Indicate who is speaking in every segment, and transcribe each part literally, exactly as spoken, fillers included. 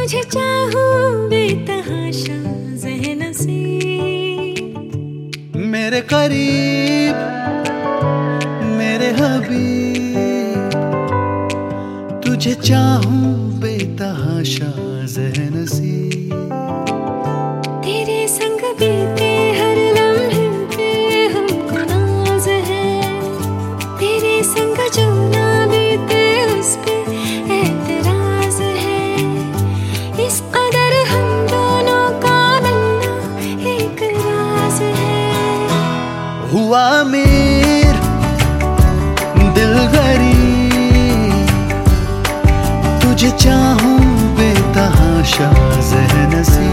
Speaker 1: तुझे चाहूं बेतहाशा ज़हन से,
Speaker 2: मेरे करीब मेरे हबीब, तुझे चाहूं बेतहाशा ज़हन से।
Speaker 1: तेरे संग बीते हर लम्हे पे हमको नाज है, तेरे संग जो ना बीते उस पे एतराज है। इस कदर हम दोनों का मिलना एक राज है।
Speaker 2: हुआ अमीर दिल गरीब, तुझे चाहूं बेतहाशा ज़हन से।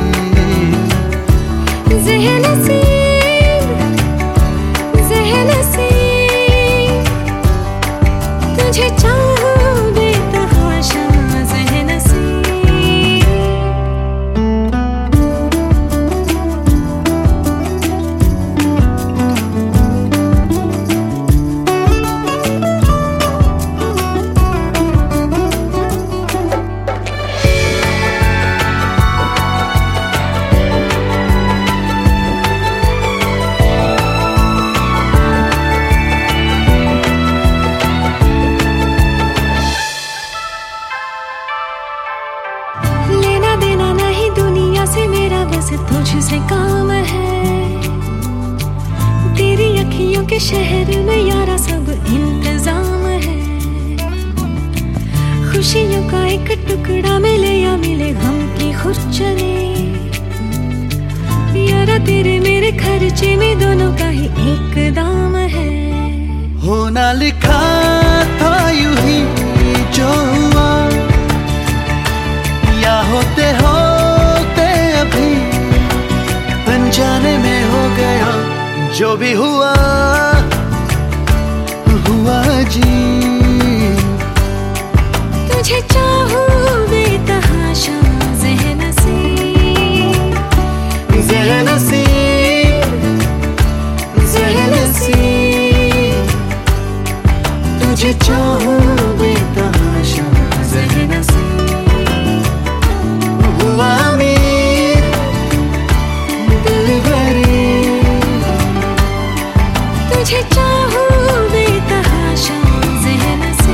Speaker 1: ज़हन से, ज़हन से, तुझे चाहूं बेतहाशा ज़हन से। लेना देना नहीं दुनिया से मेरा, बस तुझसे काम है। तेरी अखियों के शहर में यारा सब इंतजाम है। खुशियों का एक टुकड़ा मिले या मिले गम की खुरचने, यारा तेरे मेरे खर्चे में दोनों का ही एक दाम है।
Speaker 2: होना लिखा था यूं ही जो हुआ, या होते होते अभी अनजाने में हो गया। जो भी हुआ हुआ जी,
Speaker 1: तुझे चाहूं बेतहाशा ज़हन से।
Speaker 2: ज़हन से, ज़हन से, तुझे चाहूं बेतहाशा ज़हन से। हुआ अमीर दिल गरीब,
Speaker 1: तुझे चाहूं बेतहाशा ज़हन से।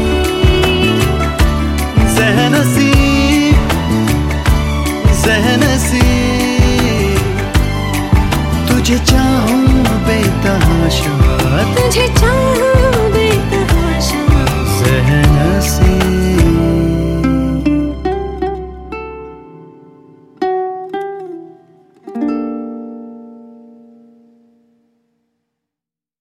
Speaker 2: ज़हन से, ज़हन से, तुझे चाहूं बेतहाशा,
Speaker 1: तुझे चाहूं